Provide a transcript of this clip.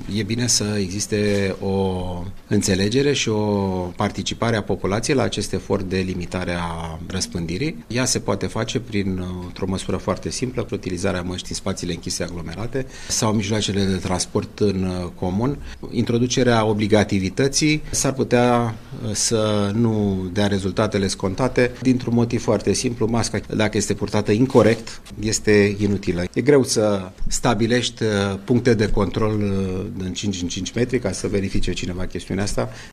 E bine să existe o înțelegere și o participare a populației la acest efort de limitare a răspândirii. Ea se poate face printr-o măsură foarte simplă, cu utilizarea măștii în spațiile închise aglomerate sau mijloacele de transport în comun. Introducerea obligativității s-ar putea să nu dea rezultatele scontate dintr-un motiv foarte simplu. Masca, dacă este purtată incorect, este inutilă. E greu să stabilești puncte de control în 5 în 5 metri ca să verifice cineva chestiunea asta.